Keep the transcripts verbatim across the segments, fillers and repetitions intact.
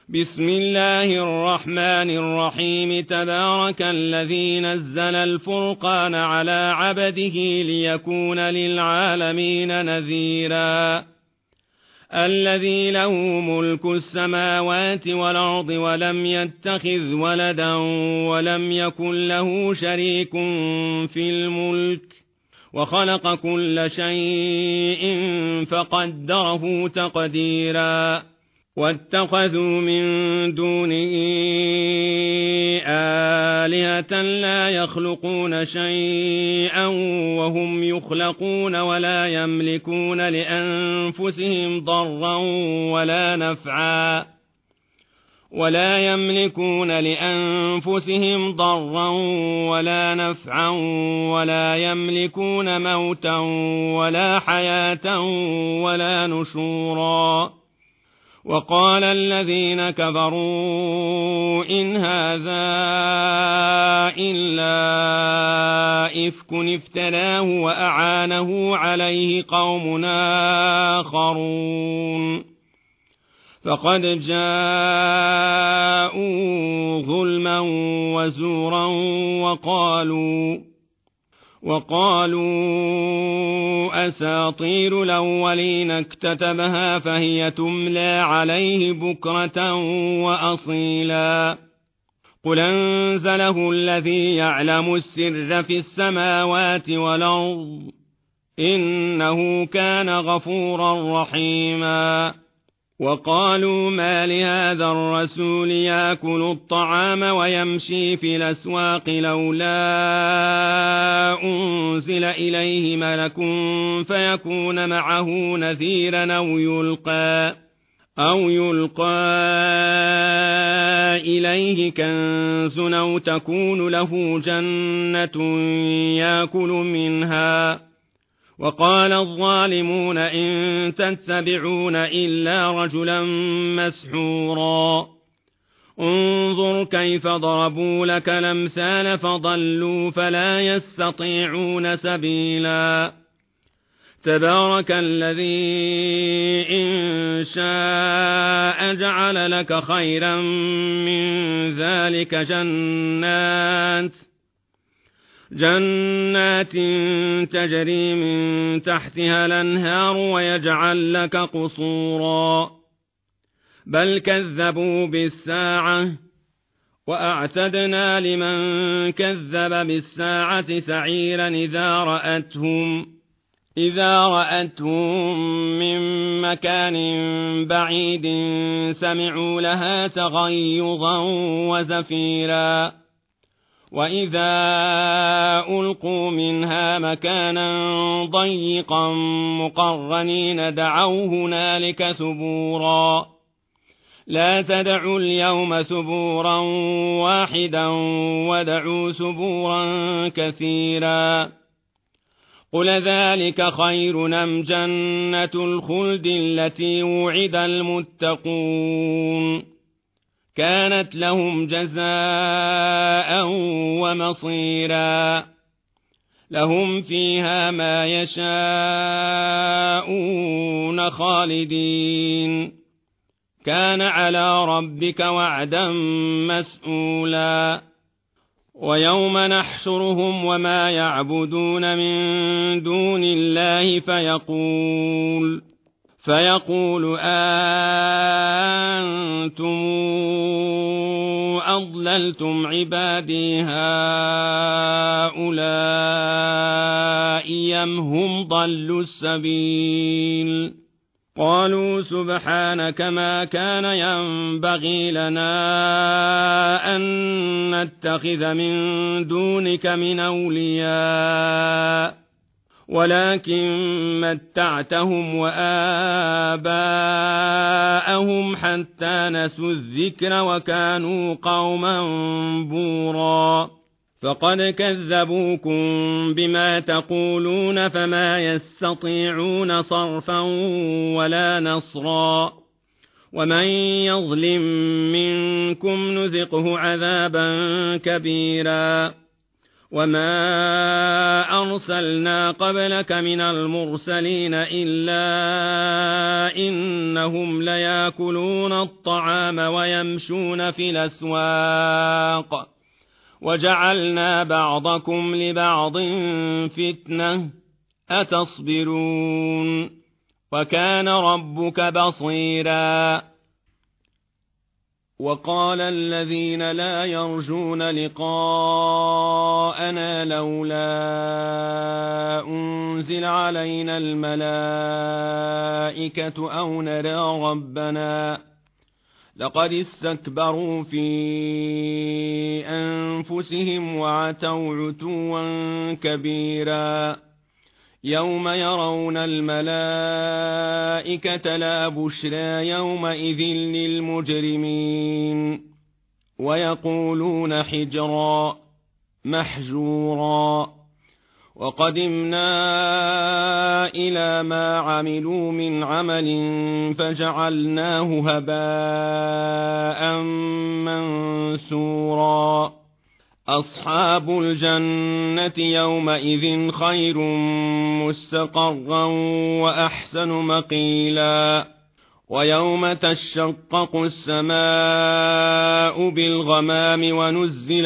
بسم الله الرحمن الرحيم تبارك الذي نزل الفرقان على عبده ليكون للعالمين نذيرا الذي له ملك السماوات والأرض ولم يتخذ ولدا ولم يكن له شريك في الملك وخلق كل شيء فقدره تقديرا واتخذوا من دونه آلهة لا يخلقون شيئا وهم يخلقون ولا يملكون لأنفسهم ضرا ولا نفعا ولا يملكون لأنفسهم ضرا ولا نفعا ولا يملكون موتا ولا حياة ولا نشورا وقال الذين كفروا إن هذا إلا إفك افتراه وأعانه عليه قوم آخرون فقد جاءوا ظلما وزورا وقالوا وقالوا أساطير الأولين اكتتبها فهي تملى عليه بكرة وأصيلا قل أنزله الذي يعلم السر في السماوات والأرض إنه كان غفورا رحيما وقالوا ما لهذا الرسول يأكل الطعام ويمشي في الأسواق لولا أنزل إليه ملك فيكون معه نذيرا أو يلقى أو يلقى إليه كنز أو تكون له جنة يأكل منها وقال الظالمون إن تتبعون إلا رجلا مسحورا انظر كيف ضربوا لك الأمثال فضلوا فلا يستطيعون سبيلا تبارك الذي إن شاء جعل لك خيرا من ذلك جنات جنات تجري من تحتها الأنهار ويجعل لك قصورا بل كذبوا بالساعة وأعتدنا لمن كذب بالساعة سعيرا إذا رأتهم إذا رأتهم من مكان بعيد سمعوا لها تغيظا وزفيرا وإذا ألقوا منها مكانا ضيقا مقرنين دعوا هنالك ثبورا لا تدعوا اليوم ثبورا واحدا ودعوا ثبورا كثيرا قل ذلك خير أم جنة الخلد التي وعد المتقون كانت لهم جزاء ومصيرا لهم فيها ما يشاءون خالدين كان على ربك وعدا مسئولا ويوم نحشرهم وما يعبدون من دون الله فيقول فيقول أنتم أضللتم عبادي هؤلاء أم هم ضلوا السبيل قالوا سبحانك ما كان ينبغي لنا أن نتخذ من دونك من أولياء ولكن متعتهم وآباءهم حتى نسوا الذكر وكانوا قوما بورا فقد كذبوكم بما تقولون فما يستطيعون صرفا ولا نصرا ومن يظلم منكم نذقه عذابا كبيرا وما أرسلنا قبلك من المرسلين إلا إنهم ليأكلون الطعام ويمشون في الأسواق وجعلنا بعضكم لبعض فتنة أتصبرون وكان ربك بصيرا. وقال الذين لا يرجون لقاءنا لولا أنزل علينا الملائكة أو نرى ربنا لقد استكبروا في أنفسهم وعتوا عتوا كبيرا. يوم يرون الملائكة لا بشرى يومئذ للمجرمين ويقولون حجرا محجورا. وقدمنا إلى ما عملوا من عمل فجعلناه هباء منثورا. أصحاب الجنة يومئذ خير مستقرا وأحسن مقيلا. ويوم تشقق السماء بالغمام ونزل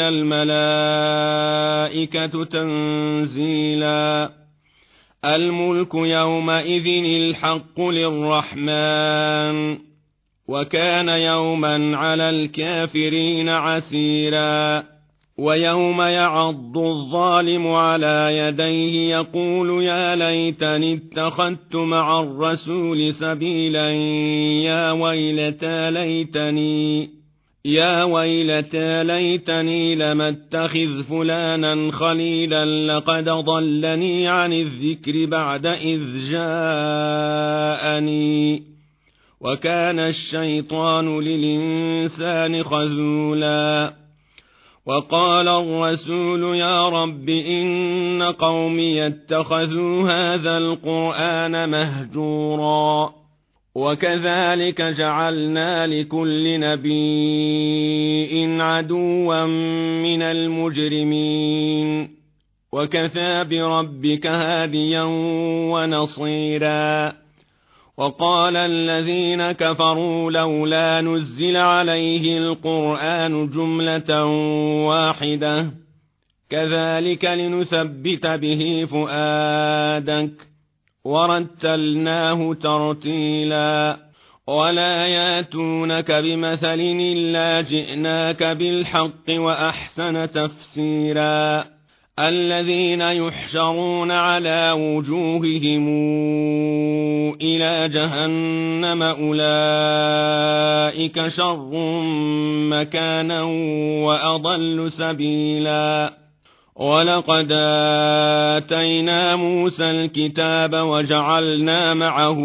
الملائكة تنزيلا. الملك يومئذ الحق للرحمن وكان يوما على الكافرين عسيرا. ويوم يعض الظالم على يديه يقول يا ليتني اتخذت مع الرسول سبيلا يا ويلتى ليتني يا ويلتى ليتني لم اتخذ فلانا خليلا لقد ضلني عن الذكر بعد إذ جاءني وكان الشيطان للإنسان خذولا. وقال الرسول يا رب إن قومي اتخذوا هذا القرآن مهجورا. وكذلك جعلنا لكل نبي عدوا من المجرمين وكفى بربك هاديا ونصيرا. وقال الذين كفروا لولا نزل عليه القرآن جملة واحدة كذلك لنثبت به فؤادك ورتلناه ترتيلا. ولا ياتونك بمثل إلا جئناك بالحق وأحسن تفسيرا. الذين يحشرون على وجوههم إلى جهنم أولئك شر مكانا وأضل سبيلا. ولقد آتينا موسى الكتاب وجعلنا معه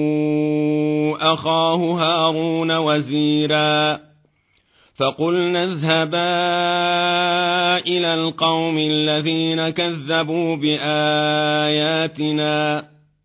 أخاه هارون وزيرا. فقلنا اذهبا إلى القوم الذين كذبوا بآياتنا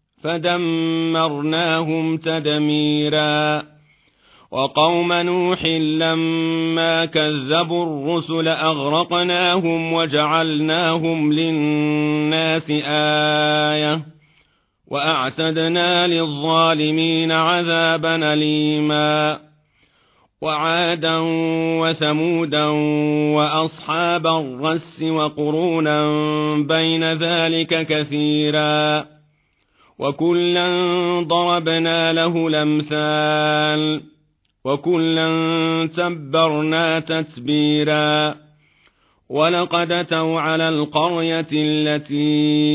فدمرناهم تدميرا. وقوم نوح لما كذبوا الرسل أغرقناهم وجعلناهم للناس آية وأعتدنا للظالمين عذابا أليما. وعادا وثمودا وأصحاب الرس وقرونا بين ذلك كثيرا وكلا ضربنا له الأمثال وكلا تبرنا تتبيرا. ولقد أتوا على القرية التي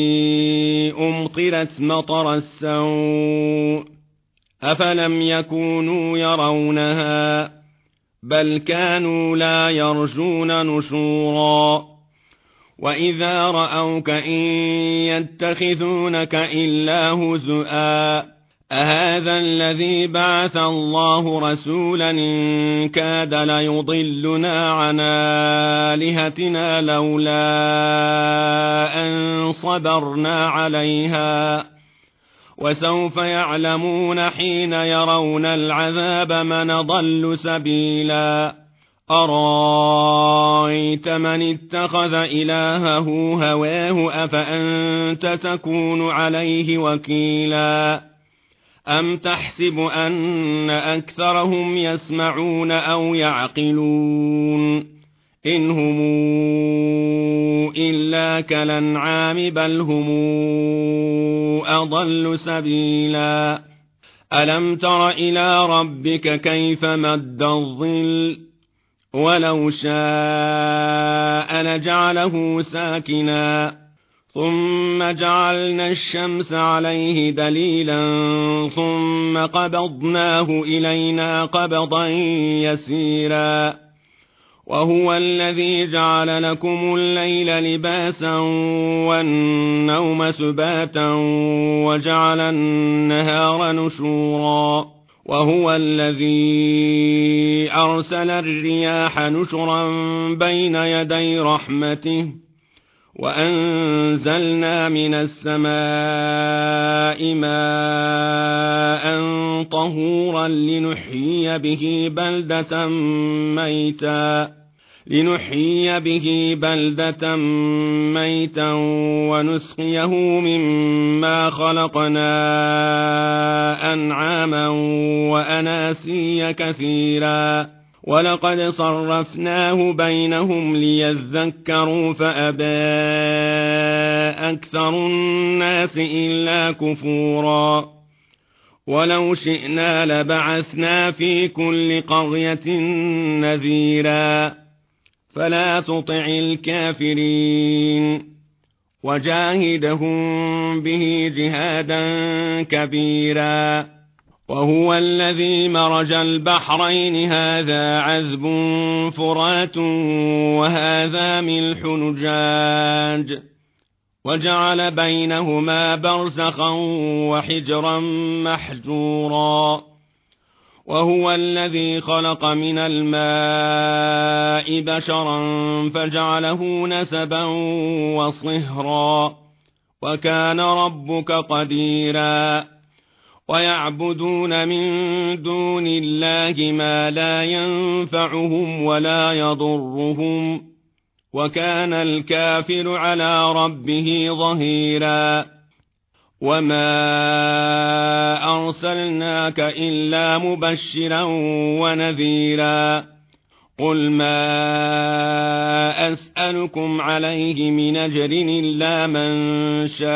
أمطرت مطر السوء أفلم يكونوا يرونها بل كانوا لا يرجون نشورا. وإذا رأوك إن يتخذونك إلا هزؤا أهذا الذي بعث الله رسولا إن كاد ليضلنا عن آلهتنا لولا أن صبرنا عليها وسوف يعلمون حين يرون العذاب من ضل سبيلا. أرايت من اتخذ إلهه هواه أفأنت تكون عليه وكيلا أم تحسب أن أكثرهم يسمعون أو يعقلون إن هم إلا كالأنعام بل هم أضل سبيلا ألم تر إلى ربك كيف مد الظل ولو شاء لجعله ساكنا ثم جعلنا الشمس عليه دليلا ثم قبضناه إلينا قبضا يسيرا وهو الذي جعل لكم الليل لباسا والنوم سباتا وجعل النهار نشورا وهو الذي أرسل الرياح نشرا بين يدي رحمته وأنزلنا من السماء ماء طهورا لنحيي به بلدة ميتا لنحيي به بلدة ميتا ونسقيه مما خلقنا أنعاما وأناسيا كثيرا ولقد صرفناه بينهم ليذكروا فأبى أكثر الناس إلا كفورا ولو شئنا لبعثنا في كل قرية نذيرا فلا تطع الكافرين وجاهدهم به جهادا كبيرا وهو الذي مرج البحرين هذا عذب فرات وهذا ملح نجاج وجعل بينهما برزخا وحجرا محجورا وهو الذي خلق من الماء بشرا فجعله نسبا وصهرا وكان ربك قديرا ويعبدون من دون الله ما لا ينفعهم ولا يضرهم وكان الكافر على ربه ظهيرا وما أرسلناك إلا مبشرا ونذيرا قل ما أسألكم عليه من أجر إلا من شاء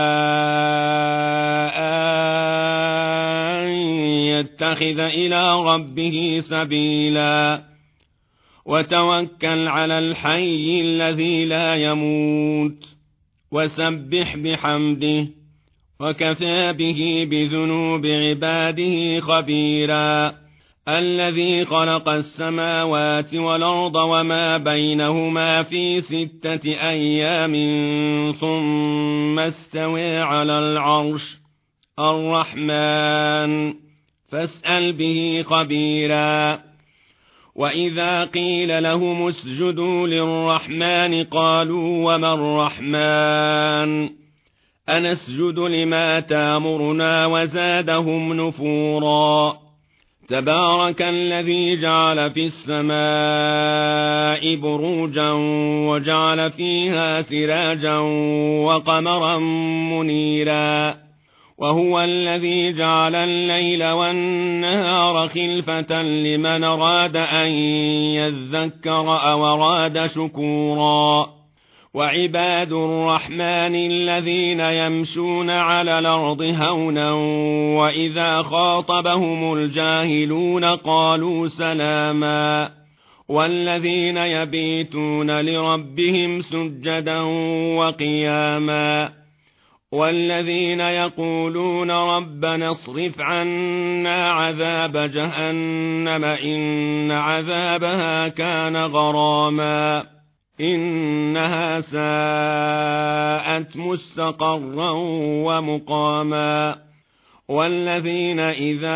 أن يتخذ إلى ربه سبيلا وتوكل على الحي الذي لا يموت وسبح بحمده وكفى به بذنوب عباده خبيرا الذي خلق السماوات والأرض وما بينهما في ستة أيام ثم استوى على العرش الرحمن فاسأل به خبيرا وإذا قيل لهم اسجدوا للرحمن قالوا وما الرحمن أنسجد لما تامرنا وزادهم نفورا تبارك الذي جعل في السماء بروجا وجعل فيها سراجا وقمرا منيرا وهو الذي جعل الليل والنهار خلفة لمن أراد أن يذكر أو أراد شكورا وعباد الرحمن الذين يمشون على الأرض هونا وإذا خاطبهم الجاهلون قالوا سلاما والذين يبيتون لربهم سجدا وقياما والذين يقولون ربنا اصرف عنا عذاب جهنم إن عذابها كان غراما إنها ساءت مستقرا ومقاما والذين إذا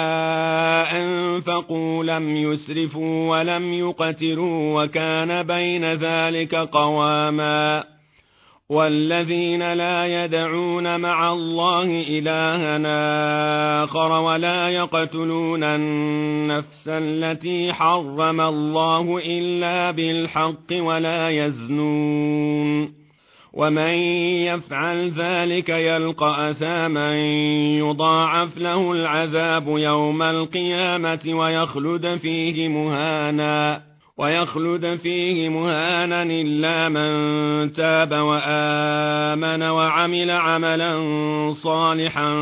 أنفقوا لم يسرفوا ولم يقتروا وكان بين ذلك قواما والذين لا يدعون مع الله إلها آخر ولا يقتلون النفس التي حرم الله إلا بالحق ولا يزنون ومن يفعل ذلك يلقى أثاما يضاعف له العذاب يوم القيامة ويخلد فيه مهانا ويخلد فيه مهانا إلا من تاب وآمن وعمل عملا صالحا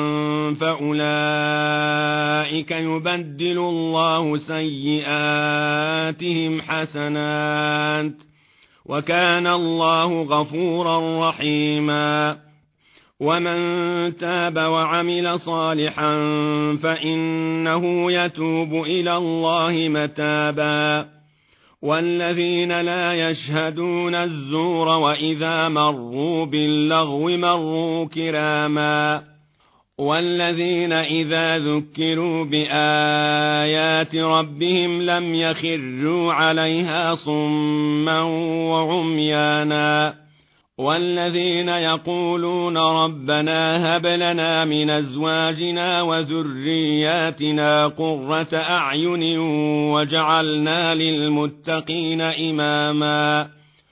فأولئك يبدل الله سيئاتهم حسنات وكان الله غفورا رحيما ومن تاب وعمل صالحا فإنه يتوب إلى الله متابا والذين لا يشهدون الزور وإذا مروا باللغو مروا كراما والذين إذا ذكروا بآيات ربهم لم يخروا عليها صما وعميانا والذين يقولون ربنا هب لنا من أزواجنا وذرياتنا قرة أعين وجعلنا للمتقين إماما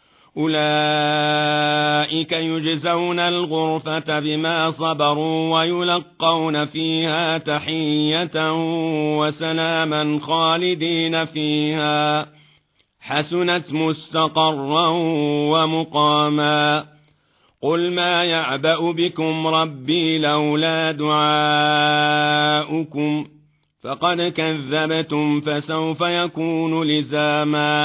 أولئك يجزون الغرفة بما صبروا ويلقون فيها تحية وسلاما خالدين فيها حسنت مستقرا ومقاما قل ما يعبأ بكم ربي لولا دعاؤكم فقد كذبتم فسوف يكون لزاما